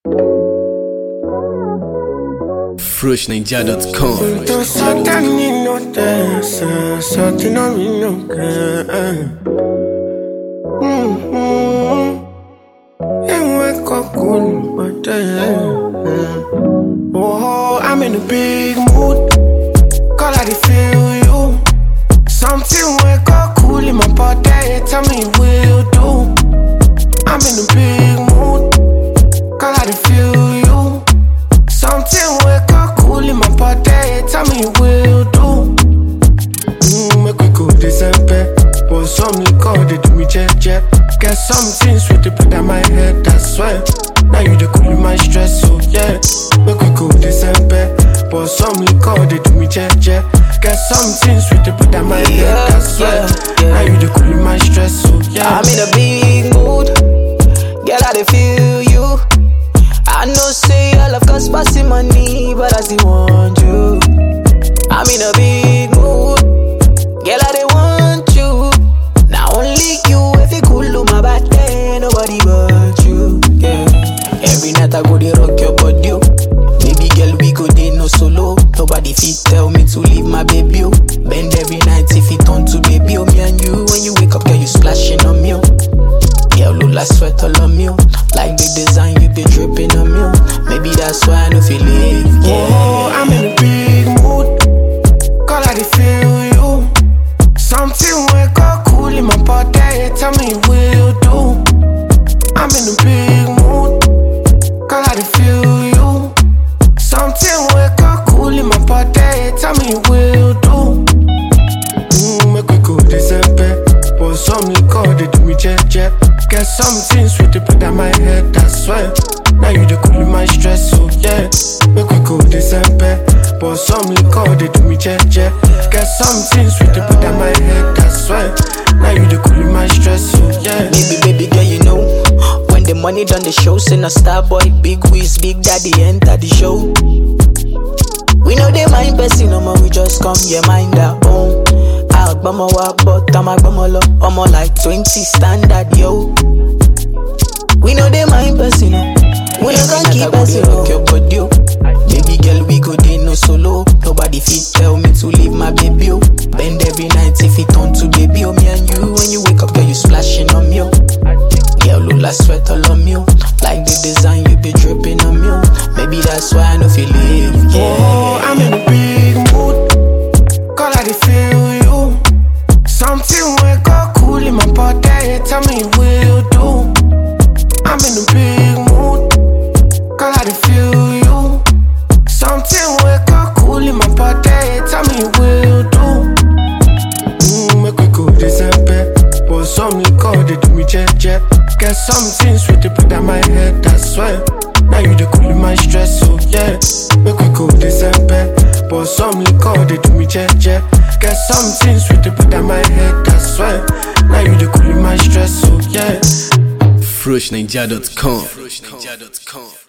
FreshNinja.com. Oh, I'm in a big mood. Call I feel you. Something wake up cool in my body. Tell me will do. I'm in a big mood. Call I feel you. Something wake up cool in my body. Tell me will do. Make we go December. But some liquor they do me jet. Get something sweet to put on my head, I swear. Now you the cool in my stress, so yeah. Make we go December. But some liquor they do me jet. Get something sweet to put on my head, I swear. Now you the cool in my stress, so yeah. I'm in a big mood. Girl, I dey feel you. I know say your love cost passing money, but I still want you. I'm in a big mood. Girl, I dey want you. Now only you, if you cool on my body, nobody but you. Yeah. Every night I go dey rock your body, oh. Baby girl, we go dey no solo. Nobody fit tell me to leave my baby, oh. Bend every night if it turn to baby, oh. Me and you, when you wake up, girl, you splashing on me, oh. Yeah, look like sweat all on me, oh. Like the design you be dripping on me, oh. Maybe that's why I don't feel it. Yeah. Oh, I'm in a big mood. Call I feel you. Something wake up cool in my body. Tell me will do. I'm in a big mood. Call I feel you. Something wake up cool in my body. Tell me will do. Make we go December. But some liquor they do me jet. Get something sweet to put on my head, I swear. Now you the cool in my stress, so yeah. Make we go December. But some liquor they do me jet. Get something sweet to put on my head, I swear. Now you the cool in my stress, so yeah. Baby girl, you know when the money done the show, send a star boy, big whiz, big daddy enter the show. We know they mind person, no more, we just come, yeah, mind our own. Agbama wa but I'm agbama lo, I'm like 20 standard, yo. We know they mind person, no. We no can keep person, no. Your body, oh. Baby girl, we go dey no solo. Nobody fit tell me to leave my baby, oh. Bend every night if it turn to baby, oh. Me and you, when you wake up, girl, you splashing on me, oh. Girl, look like sweat all on me, oh. Like the design you be dripping on me, oh. Maybe that's why I don't feel it, yeah. Oh, I'm in a big mood. Call I feel you. Something wake up cool in my body. Tell me will do. I'm in a big mood. Call I feel you. Something wake up cool in my body. Tell me will do. Make we go December. But some liquor they do me jet. Get something sweet to put on my head, I swear. Now you the cool in my stress, so yeah. Make we go December. But some liquor they do me jet. Get something sweet to put on my head, I swear. Now you the cool in my stress, so yeah. FreshNinja.com.